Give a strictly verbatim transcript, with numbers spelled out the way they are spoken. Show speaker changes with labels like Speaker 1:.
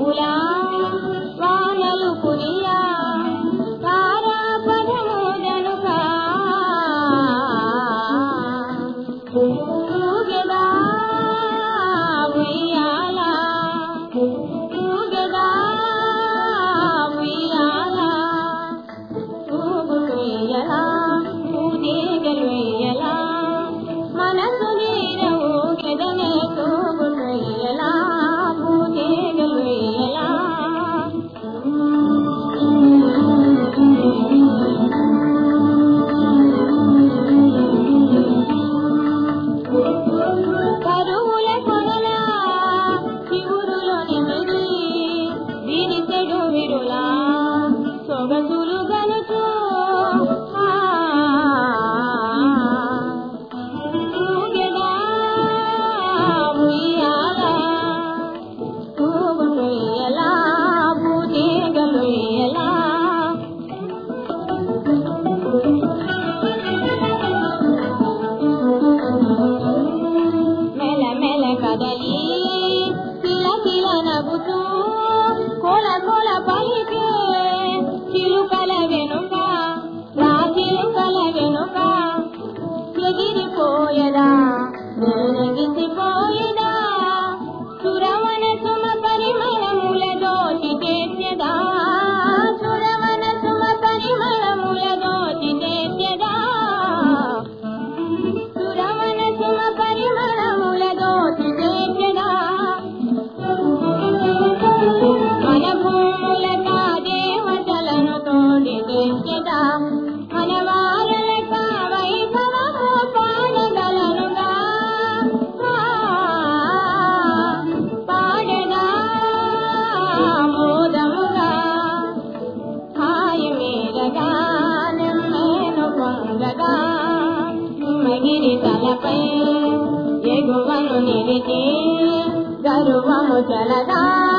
Speaker 1: చినుకులా వానలు కురియా తారాపదము జనుక ఊగెదా ఉయ్యాల ఊగెదా ఉయ్యాల ఊగుయలా ఊదేగలుయ్యలా మనసు నీర ఊగెదనే తూగులుయ్యలా ఊదేగలుయ్యలా కరువుల కొనలా చివురులో నిమిడి విరిసెడు విరులా సొగసులు గనుచు ఊగెదా ఉయ్యాల ఊగులుయ్యలా ఊదేగలుయ్యలా మెల మెల కదలి కిల కిల నవ్వుతూ కొల కొల పలికే చిలుకల వెనుక రా చిలుకల వెనుక ఎగిరిపోయదా నెగిసిపోయదా సురవన సుమ పరిమళముల దోచి చేర్చెదా సురవన సుమ పరిమళముల దోచి చేర్చెదా సురవన సుమ పరిమళముల దోచి చేర్చెదా మన భూముల దేవతలను తోడి చేర్చెదా మన వారల వైభవము పాడగలనుగా పాడగా మోదముగా హాయి మీరగా నెమ్మేను పొంగగా హిమగిరి తలపై ఎగువను నిలిచి గరువము చలగా